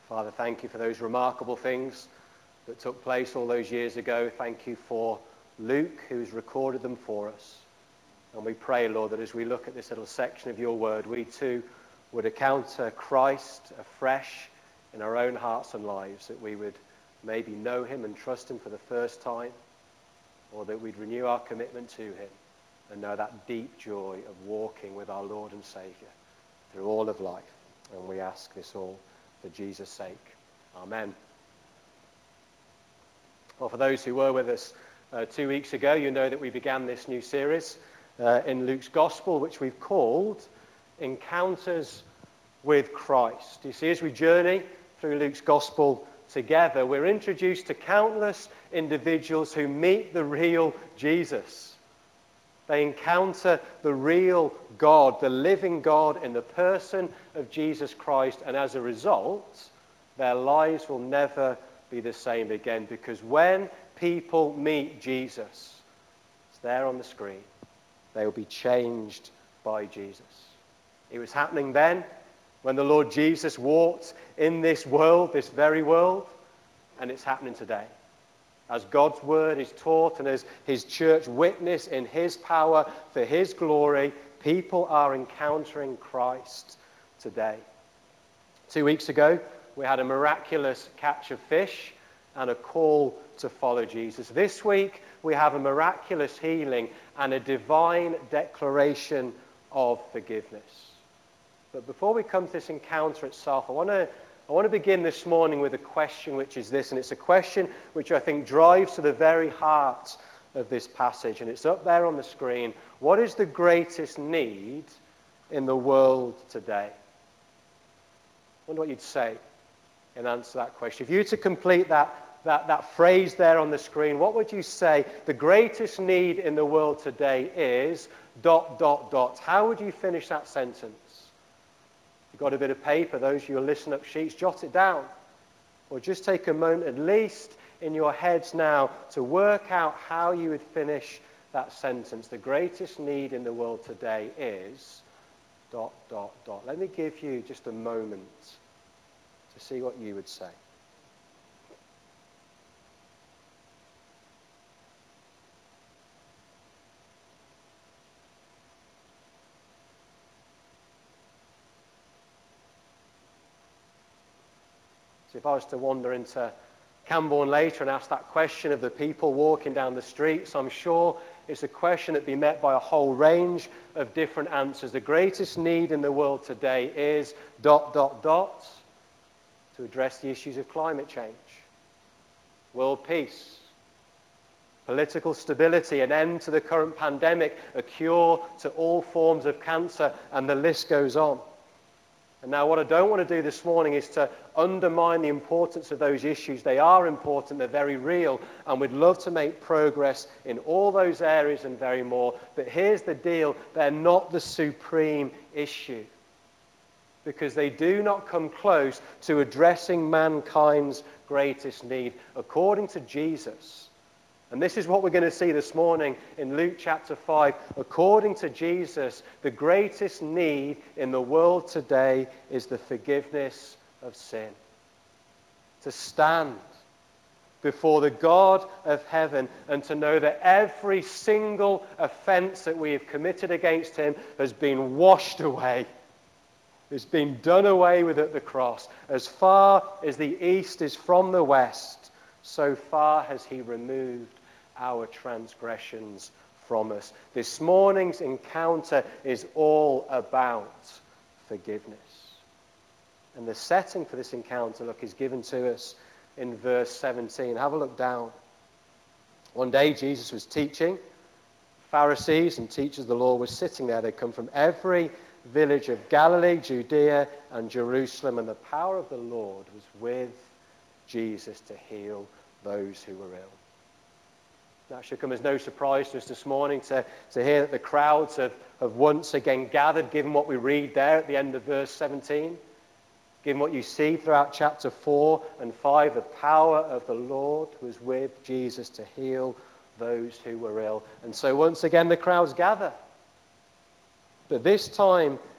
Father, thank you for those remarkable things that took place all those years ago. Thank you for Luke, who's recorded them for us. And we pray, Lord, that as we look at this little section of your word, we too would encounter Christ afresh in our own hearts and lives, that we would maybe know him and trust him for the first time, or that we'd renew our commitment to him and know that deep joy of walking with our Lord and Saviour through all of life. And we ask this all for Jesus' sake. Amen. Well, for those who were with us 2 weeks ago, you know that we began this new series in Luke's Gospel, which we've called Encounters with Christ. You see, as we journey through Luke's Gospel together, we're introduced to countless individuals who meet the real Jesus. They encounter the real God, the living God in the person of Jesus Christ, and as a result, their lives will never be the same again, because when people meet Jesus, it's there on the screen, they will be changed by Jesus. It was happening then when the Lord Jesus walked in this world, this very world, and it's happening today. As God's word is taught and as his church witness in his power for his glory, people are encountering Christ today. 2 weeks ago, we had a miraculous catch of fish and a call to follow Jesus. This week, we have a miraculous healing and a divine declaration of forgiveness. But before we come to this encounter itself, I want to begin this morning with a question, which is this, and it's a question which I think drives to the very heart of this passage, and it's up there on the screen. What is the greatest need in the world today? I wonder what you'd say in answer to that question. If you were to complete that phrase there on the screen, what would you say? The greatest need in the world today is ... How would you finish that sentence? You've got a bit of paper, those of you who listen up sheets, jot it down. Or just take a moment, at least in your heads now, to work out how you would finish that sentence. The greatest need in the world today is ... Let me give you just a moment to see what you would say. So if I was to wander into Camborne later and ask that question of the people walking down the streets, I'm sure it's a question that'd be met by a whole range of different answers. The greatest need in the world today is ... to address the issues of climate change, world peace, political stability, an end to the current pandemic, a cure to all forms of cancer, and the list goes on. And now what I don't want to do this morning is to undermine the importance of those issues. They are important, they're very real, and we'd love to make progress in all those areas and very more. But here's the deal, they're not the supreme issue, because they do not come close to addressing mankind's greatest need. According to Jesus, and this is what we're going to see this morning in Luke chapter 5. According to Jesus, the greatest need in the world today is the forgiveness of sin. To stand before the God of heaven and to know that every single offense that we have committed against him has been washed away. It's been done away with at the cross. As far as the east is from the west, so far has he removed our transgressions from us. This morning's encounter is all about forgiveness. And the setting for this encounter, look, is given to us in verse 17. Have a look down. One day Jesus was teaching. Pharisees and teachers of the law were sitting there. They'd come from every village of Galilee, Judea, and Jerusalem, and the power of the Lord was with Jesus to heal those who were ill. That should come as no surprise to us this morning to hear that the crowds have once again gathered, given what we read there at the end of verse 17, given what you see throughout chapter 4 and 5, the power of the Lord was with Jesus to heal those who were ill. And so once again the crowds gather. But this time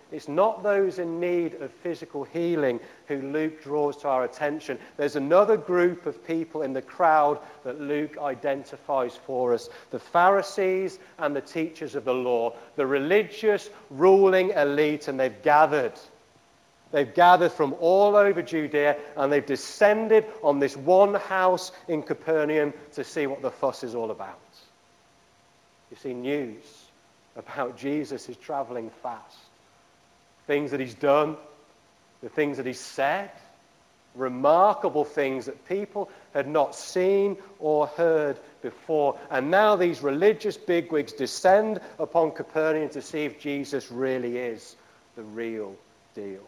It's not those in need of physical healing who Luke draws to our attention. There's another group of people in the crowd that Luke identifies for us: the Pharisees and the teachers of the law, the religious ruling elite, and they've gathered. They've gathered from all over Judea, and they've descended on this one house in Capernaum to see what the fuss is all about. You see, news about Jesus is traveling fast. Things that he's done, the things that he's said, remarkable things that people had not seen or heard before. And now these religious bigwigs descend upon Capernaum to see if Jesus really is the real deal.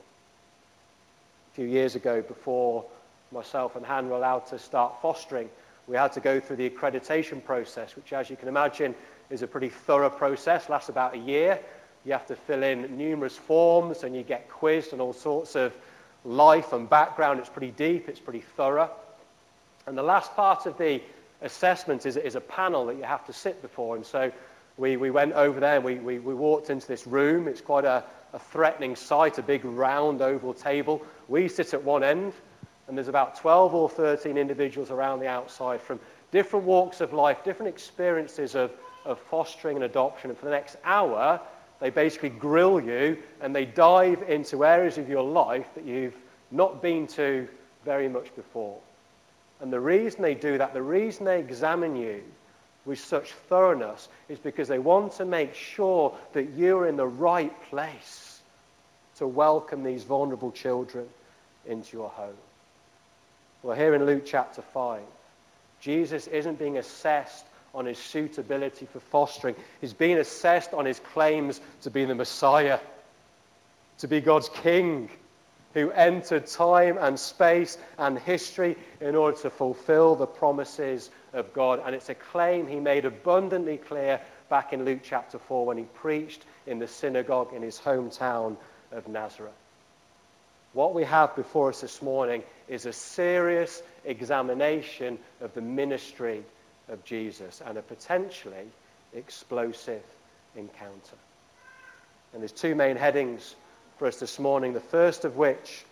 A few years ago, before myself and Han were allowed to start fostering, we had to go through the accreditation process, which, as you can imagine, is a pretty thorough process, lasts about a year. You have to fill in numerous forms, and you get quizzed on all sorts of life and background. It's pretty deep, it's pretty thorough. And the last part of the assessment is a panel that you have to sit before. And so we went over there, and we walked into this room. It's quite a threatening sight, a big round oval table. We sit at one end, and there's about 12 or 13 individuals around the outside from different walks of life, different experiences of fostering and adoption. And for the next hour, they basically grill you, and they dive into areas of your life that you've not been to very much before. And the reason they do that, the reason they examine you with such thoroughness, is because they want to make sure that you're in the right place to welcome these vulnerable children into your home. Well, here in Luke chapter 5, Jesus isn't being assessed on his suitability for fostering. He's being assessed on his claims to be the Messiah, to be God's King, who entered time and space and history in order to fulfill the promises of God. And it's a claim he made abundantly clear back in Luke chapter 4 when he preached in the synagogue in his hometown of Nazareth. What we have before us this morning is a serious examination of the ministry of Jesus and a potentially explosive encounter. And there's two main headings for us this morning, the first of which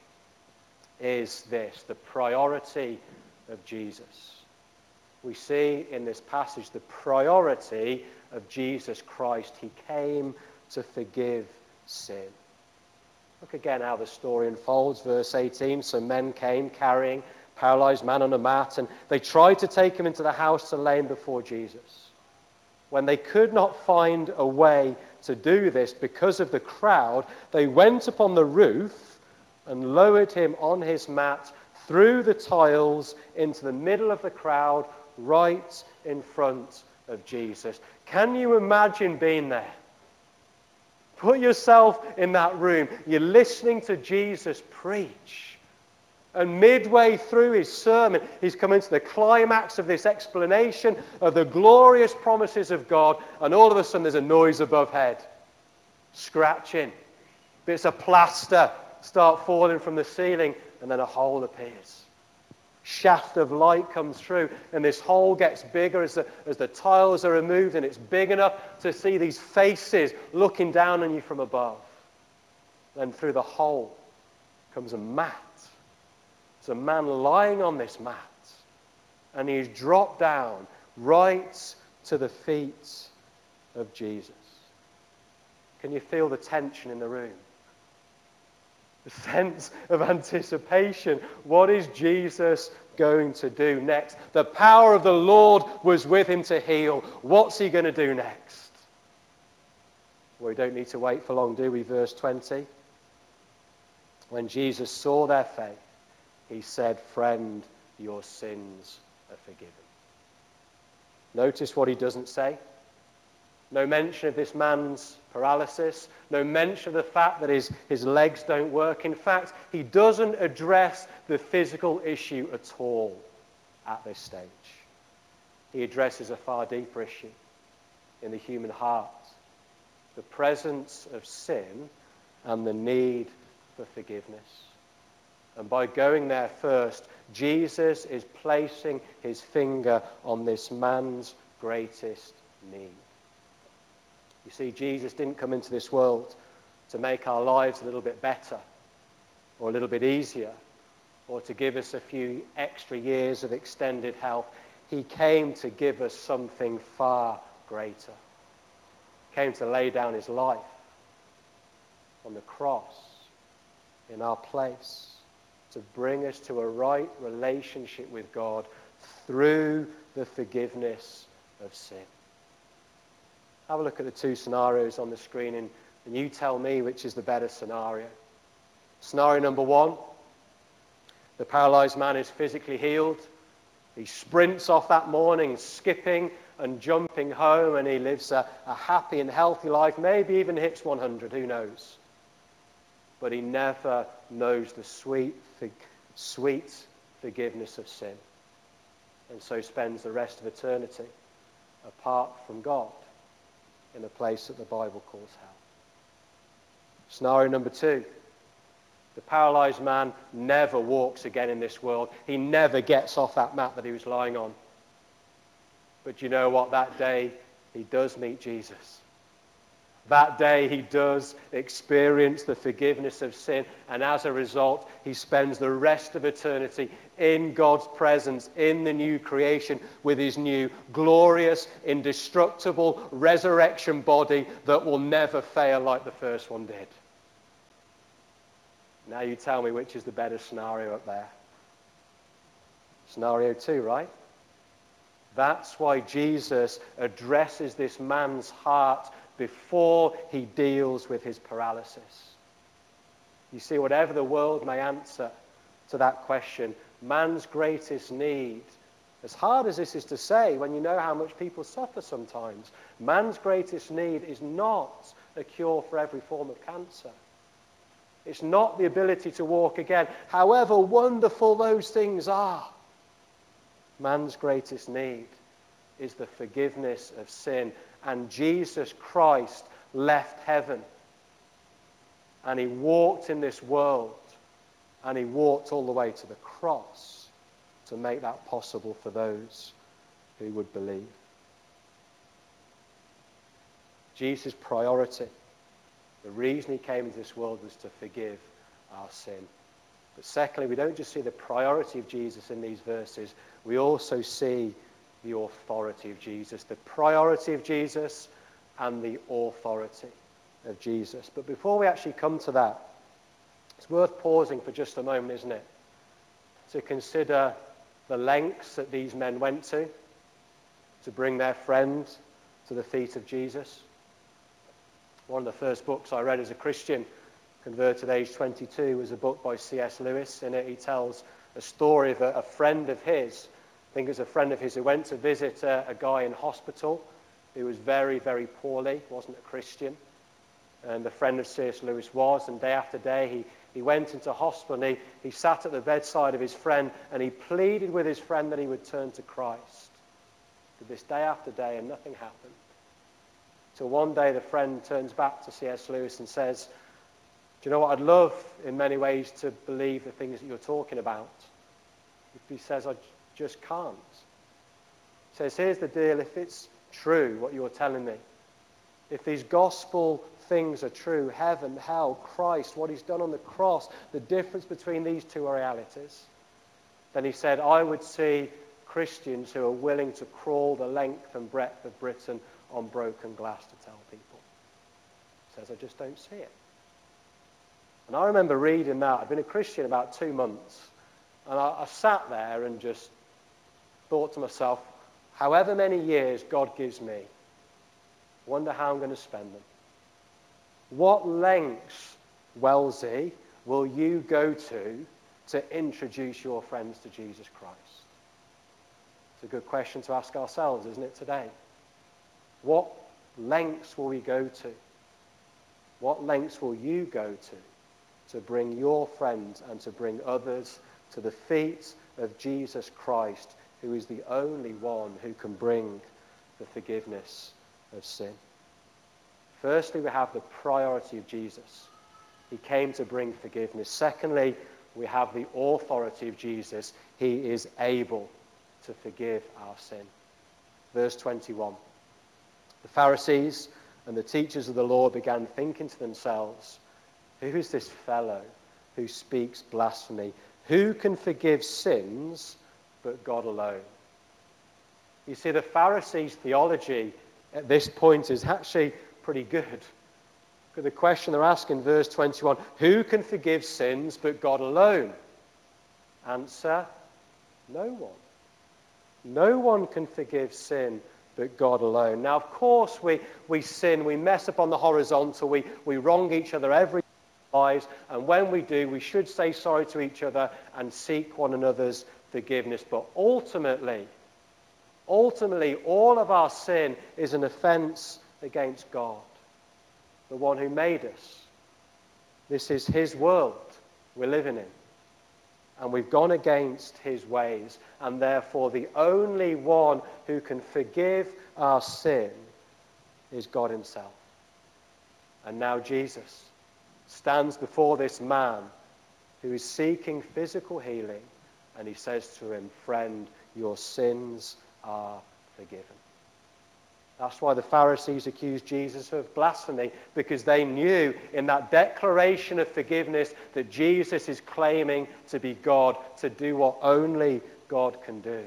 is this: the priority of Jesus. We see in this passage the priority of Jesus Christ. He came to forgive sin. Look again how the story unfolds. Verse 18, some men came carrying a paralyzed man on a mat, and they tried to take him into the house to lay him before Jesus. When they could not find a way to do this because of the crowd, they went upon the roof and lowered him on his mat through the tiles into the middle of the crowd, right in front of Jesus. Can you imagine being there? Put yourself in that room. You're listening to Jesus preach. And midway through his sermon, he's coming to the climax of this explanation of the glorious promises of God. And all of a sudden there's a noise above head. Scratching. Bits of plaster start falling from the ceiling, and then a hole appears. Shaft of light comes through, and this hole gets bigger as the tiles are removed, and it's big enough to see these faces looking down on you from above. Then through the hole comes a mat. There's a man lying on this mat, and he's dropped down right to the feet of Jesus. Can you feel the tension in the room? The sense of anticipation. What is Jesus going to do next? The power of the Lord was with him to heal. What's he going to do next? Well, we don't need to wait for long, do we? Verse 20. When Jesus saw their faith, he said, "Friend, your sins are forgiven." Notice what he doesn't say. No mention of this man's paralysis. No mention of the fact that his legs don't work. In fact, he doesn't address the physical issue at all at this stage. He addresses a far deeper issue in the human heart: the presence of sin and the need for forgiveness. And by going there first, Jesus is placing his finger on this man's greatest need. You see, Jesus didn't come into this world to make our lives a little bit better or a little bit easier or to give us a few extra years of extended health. He came to give us something far greater. He came to lay down his life on the cross in our place to bring us to a right relationship with God through the forgiveness of sin. Have a look at the two scenarios on the screen and you tell me which is the better scenario. Scenario number one, the paralyzed man is physically healed. He sprints off that morning, skipping and jumping home, and he lives a happy and healthy life, maybe even hits 100, who knows. But he never knows the sweet forgiveness of sin, and so spends the rest of eternity apart from God in a place that the Bible calls hell. Scenario number two, the paralyzed man never walks again in this world. He never gets off that mat that he was lying on. But you know what? That day he does meet Jesus. That day he does experience the forgiveness of sin, and as a result he spends the rest of eternity in God's presence in the new creation with his new glorious, indestructible resurrection body that will never fail like the first one did. Now you tell me which is the better scenario up there. Scenario two, right? That's why Jesus addresses this man's heart before he deals with his paralysis. You see, whatever the world may answer to that question, man's greatest need, as hard as this is to say when you know how much people suffer sometimes, man's greatest need is not a cure for every form of cancer. It's not the ability to walk again, however wonderful those things are. Man's greatest need is the forgiveness of sin. And Jesus Christ left heaven and he walked in this world and he walked all the way to the cross to make that possible for those who would believe. Jesus' priority, the reason he came into this world, was to forgive our sin. But secondly, we don't just see the priority of Jesus in these verses, we also see the authority of Jesus. The priority of Jesus and the authority of Jesus. But before we actually come to that, it's worth pausing for just a moment, isn't it? To consider the lengths that these men went to bring their friend to the feet of Jesus. One of the first books I read as a Christian, converted at age 22, was a book by C.S. Lewis. In it he tells a story of a friend of his, I think it was a friend of his who went to visit a guy in hospital who was very, very poorly, wasn't a Christian. And the friend of C.S. Lewis was, and day after day he went into hospital and he sat at the bedside of his friend and he pleaded with his friend that he would turn to Christ. Did this day after day and nothing happened. Till one day the friend turns back to C.S. Lewis and says, "Do you know what, I'd love in many ways to believe the things that you're talking about." If he says, "I just can't." He says, "Here's the deal, if it's true what you're telling me, if these gospel things are true, heaven, hell, Christ, what he's done on the cross, the difference between these two realities," then he said, "I would see Christians who are willing to crawl the length and breadth of Britain on broken glass to tell people." He says, "I just don't see it." And I remember reading that. I'd been a Christian about 2 months. And I sat there and just thought to myself, however many years God gives me, I wonder how I'm going to spend them. What lengths, Wellesley, will you go to introduce your friends to Jesus Christ? It's a good question to ask ourselves, isn't it, today? What lengths will we go to? What lengths will you go to bring your friends and to bring others to the feet of Jesus Christ, who is the only one who can bring the forgiveness of sin? Firstly, we have the priority of Jesus. He came to bring forgiveness. Secondly, we have the authority of Jesus. He is able to forgive our sin. Verse 21. The Pharisees And the teachers of the law began thinking to themselves, who is this fellow who speaks blasphemy? Who can forgive sins but God alone? You see, the Pharisees' theology at this point is actually pretty good. But the question they're asking, verse 21, who can forgive sins but God alone? Answer, no one. No one can forgive sin but God alone. Now, of course, we sin, we mess up on the horizontal, we wrong each other every day of our lives, and when we do, we should say sorry to each other and seek one another's forgiveness. But ultimately, all of our sin is an offense against God, the one who made us. This is his world we're living in. And we've gone against his ways. And therefore, the only one who can forgive our sin is God himself. And now Jesus stands before this man who is seeking physical healing. And he says to him, friend, your sins are forgiven. That's why the Pharisees accused Jesus of blasphemy, because they knew in that declaration of forgiveness that Jesus is claiming to be God, to do what only God can do.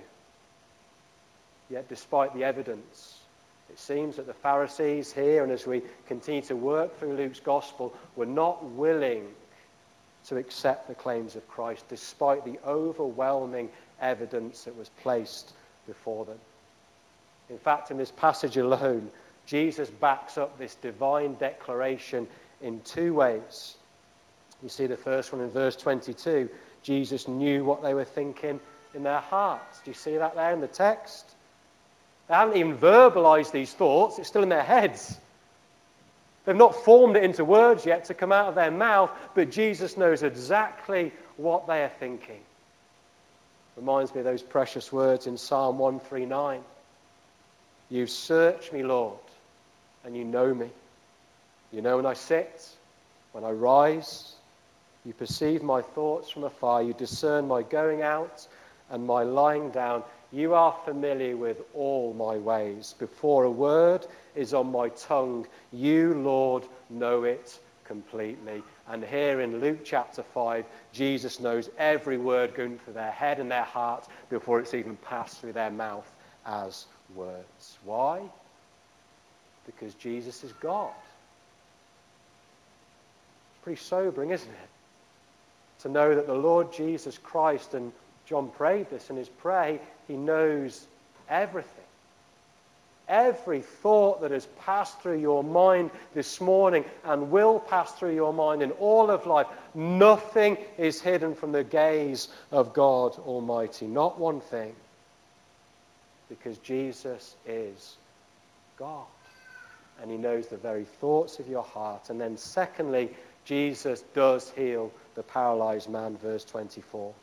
Yet despite the evidence, it seems that the Pharisees here, and as we continue to work through Luke's gospel, were not willing to accept the claims of Christ, despite the overwhelming evidence that was placed before them. In fact, in this passage alone, Jesus backs up this divine declaration in two ways. You see the first one in verse 22. Jesus knew what they were thinking in their hearts. Do you see that there in the text? They haven't even verbalized these thoughts. It's still in their heads. They've not formed it into words yet to come out of their mouth, but Jesus knows exactly what they are thinking. Reminds me of those precious words in Psalm 139. You search me, Lord, and you know me. You know when I sit, when I rise. You perceive my thoughts from afar. You discern my going out and my lying down. You are familiar with all my ways. Before a word is on my tongue, you, Lord, know it completely. And here in Luke chapter 5, Jesus knows every word going through their head and their heart before it's even passed through their mouth as words. Why? Because Jesus is God. Pretty sobering, isn't it? To know that the Lord Jesus Christ, and John prayed this in his prayer, he knows everything. Every thought that has passed through your mind this morning and will pass through your mind in all of life, nothing is hidden from the gaze of God Almighty. Not one thing. Because Jesus is God. And he knows the very thoughts of your heart. And then secondly, Jesus does heal the paralyzed man, verse 24.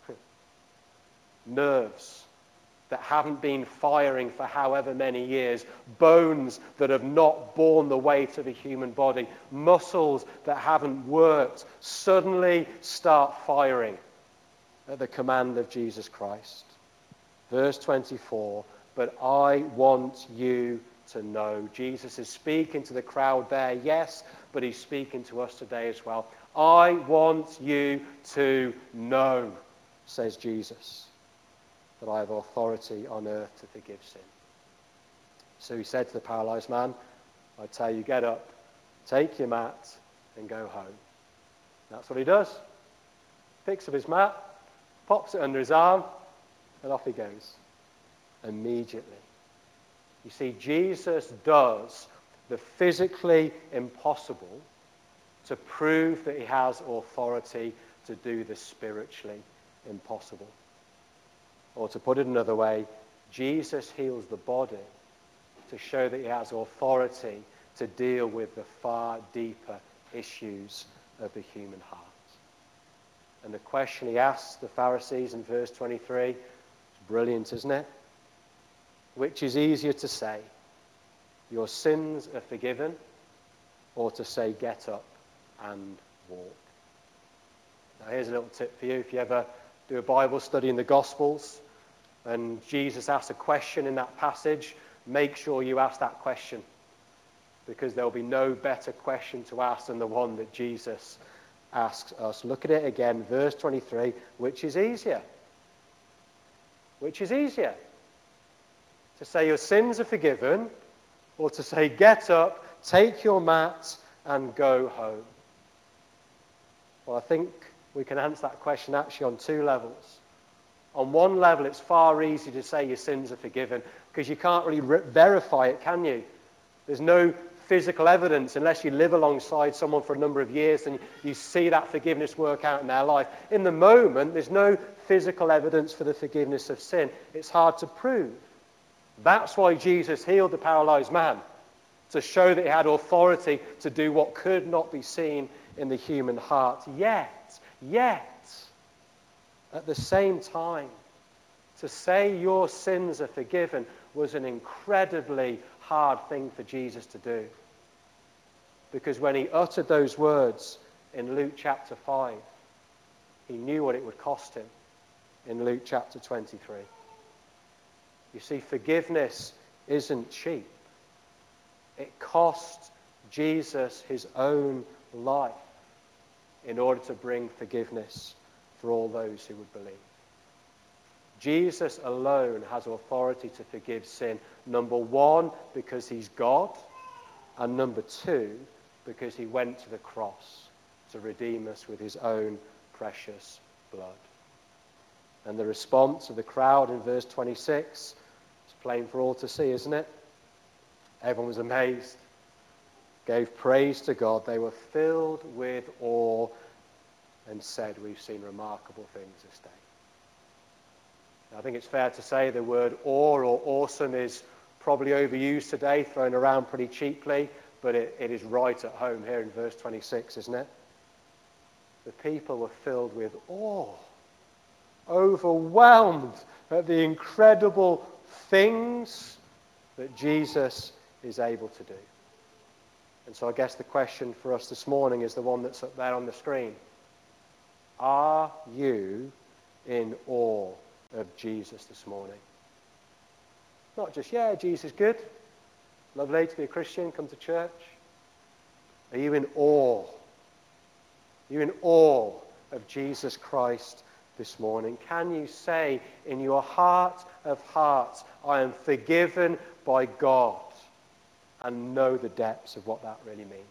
Nerves that haven't been firing for however many years, bones that have not borne the weight of a human body, muscles that haven't worked, suddenly start firing at the command of Jesus Christ. Verse 24, but I want you to know. Jesus is speaking to the crowd there, yes, but he's speaking to us today as well. I want you to know, says Jesus, that I have authority on earth to forgive sin. So he said to the paralyzed man, I tell you, get up, take your mat, and go home. That's what he does. Picks up his mat, pops it under his arm, and off he goes. Immediately. You see, Jesus does the physically impossible to prove that he has authority to do the spiritually impossible. Or to put it another way, Jesus heals the body to show that he has authority to deal with the far deeper issues of the human heart. And the question he asks the Pharisees in verse 23 is brilliant, isn't it? Which is easier to say, your sins are forgiven, or to say, get up and walk? Now here's a little tip for you. If you ever do a Bible study in the Gospels and Jesus asks a question in that passage, make sure you ask that question. because there'll be no better question to ask than the one that Jesus asks us. Look at it again, verse 23. Which is easier? Which is easier? To say your sins are forgiven, or to say, get up, take your mat, and go home? Well, I think we can answer that question actually on two levels. On one level, it's far easier to say your sins are forgiven because you can't really verify it, can you? There's no physical evidence unless you live alongside someone for a number of years and you see that forgiveness work out in their life. In the moment, there's no physical evidence for the forgiveness of sin. It's hard to prove. That's why Jesus healed the paralyzed man, to show that he had authority to do what could not be seen in the human heart. Yet, at the same time, to say your sins are forgiven was an incredibly hard thing for Jesus to do. Because when he uttered those words in Luke chapter 5, he knew what it would cost him in Luke chapter 23. You see, forgiveness isn't cheap. It cost Jesus his own life in order to bring forgiveness for all those who would believe. Jesus alone has authority to forgive sin. Number one, because he's God. And number two, because he went to the cross to redeem us with his own precious blood. And the response of the crowd in verse 26 is plain for all to see, isn't it? Everyone was amazed, gave praise to God. They were filled with awe and said, we've seen remarkable things this day. I think it's fair to say the word awe or awesome is probably overused today, thrown around pretty cheaply, but it is right at home here in verse 26, isn't it? The people were filled with awe, overwhelmed at the incredible things that Jesus is able to do. And so I guess the question for us this morning is the one that's up there on the screen. Are you in awe of Jesus this morning? Not just, yeah, Jesus is good. Lovely to be a Christian, come to church. Are you in awe? Are you in awe of Jesus Christ this morning? Can you say in your heart of hearts, I am forgiven by God, and know the depths of what that really means?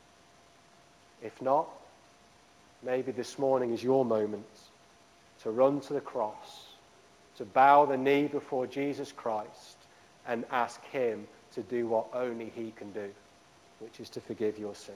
If not, maybe this morning is your moment to run to the cross, to bow the knee before Jesus Christ and ask him to do what only he can do, which is to forgive your sin.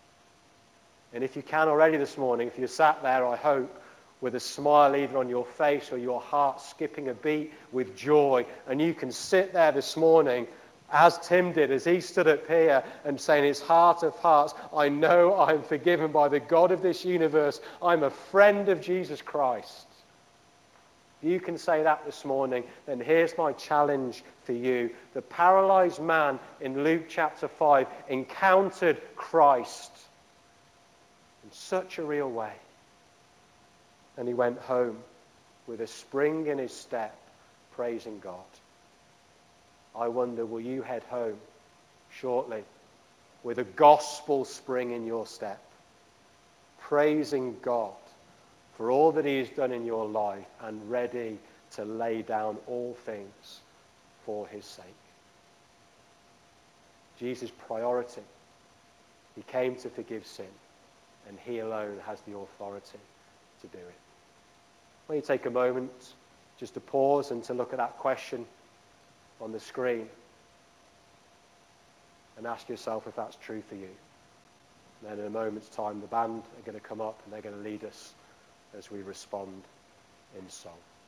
And if you can already this morning, if you're sat there, I hope, with a smile either on your face or your heart skipping a beat with joy, and you can sit there this morning as Tim did, as he stood up here and saying in his heart of hearts, I know I'm forgiven by the God of this universe. I'm a friend of Jesus Christ. You can say that this morning, then here's my challenge for you. The paralyzed man in Luke chapter 5 encountered Christ in such a real way. And he went home with a spring in his step, praising God. I wonder, will you head home shortly with a gospel spring in your step, praising God for all that he has done in your life and ready to lay down all things for his sake? Jesus' priority. He came to forgive sin, and he alone has the authority to do it. Will you take a moment just to pause and to look at that question on the screen and ask yourself if that's true for you? And then in a moment's time, the band are going to come up and they're going to lead us as we respond in song.